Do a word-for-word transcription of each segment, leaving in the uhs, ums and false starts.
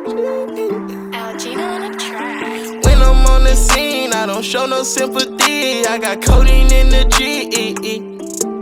Algina on the track. When I'm on the scene, I don't show no sympathy. I got codeine in the G E E.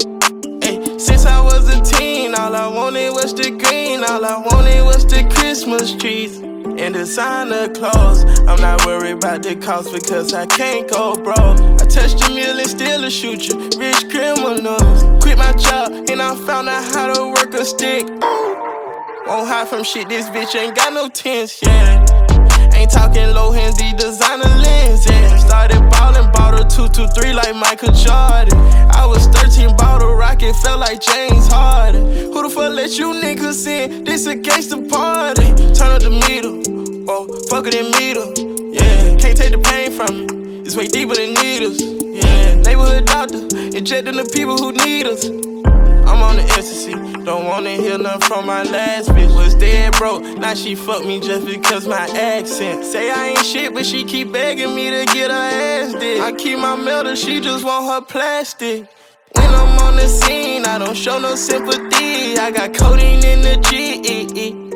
Ay, since I was a teen, all I wanted was the green. All I wanted was the Christmas trees and designer clothes. I'm not worried about the cost because I can't go broke. I touched a meal and still a shoot you, rich criminals. Quit my job and I found out how to work a stick. Won't hide from shit, this bitch ain't got no tints, yeah. Ain't talking low hands, these designer lens, yeah. Started ballin', bought a two two three like Michael Jordan. I was thirteen, bought a rocket, felt like James Harden. Who the fuck let you niggas in? This a gangsta party. Turn up the meter, whoa, fuck it and meter, yeah. Can't take the pain from me, it's way deeper than needles, yeah. Neighborhood doctor, injecting the people who need us. I'm on the ecstasy, don't wanna hear nothing from my last bitch. Was dead broke, now she fuck me just because my accent. Say I ain't shit, but she keep begging me to get her ass dick. I keep my metal, she just want her plastic. When I'm on the scene, I don't show no sympathy. I got codeine in the G E E.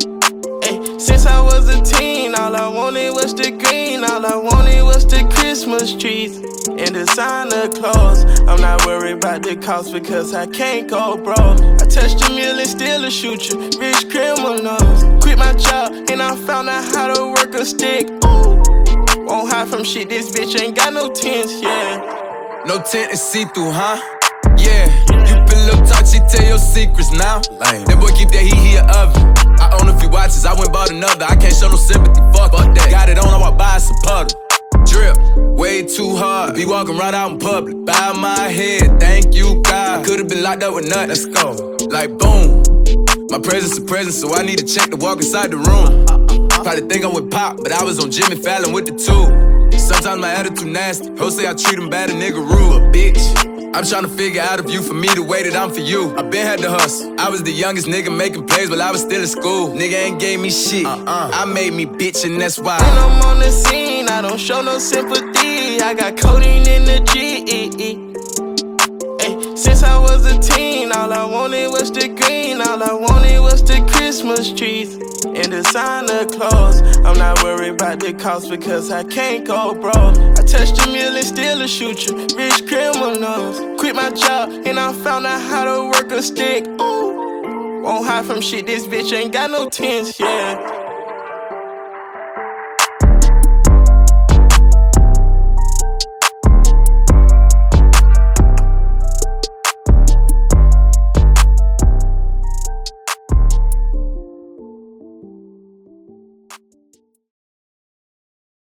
Ay, since I was a teen, all I wanted was the green. All I wanted was the Christmas trees and designer clothes. I'm not worried about the cost because I can't go broke. I touched a meal and still a shoot you, rich criminals. Quit my job and I found out how to work a stick. Ooh, won't hide from shit, this bitch ain't got no tints, yeah. No tint is see-through, huh? Yeah. You been little touchy, tell your secrets now. Lame. That boy keep that heat here oven. I own a few watches, I went bought another. I can't show no sympathy, fuck, fuck that. Got it on, I walk by, it's a puddle. Drip, way too hard. Be walking right out in public. Bow my head, thank you, God. I could've been locked up with nothing. Let's go. Like boom. My presence is present, so I need to check to walk inside the room. Probably think I'm with Pop, but I was on Jimmy Fallon with the two. Sometimes my attitude nasty. Hoes say I treat him bad, a nigga rude. But bitch, I'm tryna figure out if you for me the way that I'm for you. I been had to hustle. I was the youngest nigga making plays while I was still in school. Nigga ain't gave me shit. Uh-uh. I made me bitch and that's why. When I'm on the scene, I don't show no sympathy. I got codeine in the G E E. Ay, since I was a teen, all I wanted was the green. All I wanted was the Christmas trees and designer clothes. I'm not worried about the cost because I can't go broke. I touched a meal and still a shoot you, rich criminals. Quit my job and I found out how to work a stick. Ooh, won't hide from shit, this bitch ain't got no tints, yeah.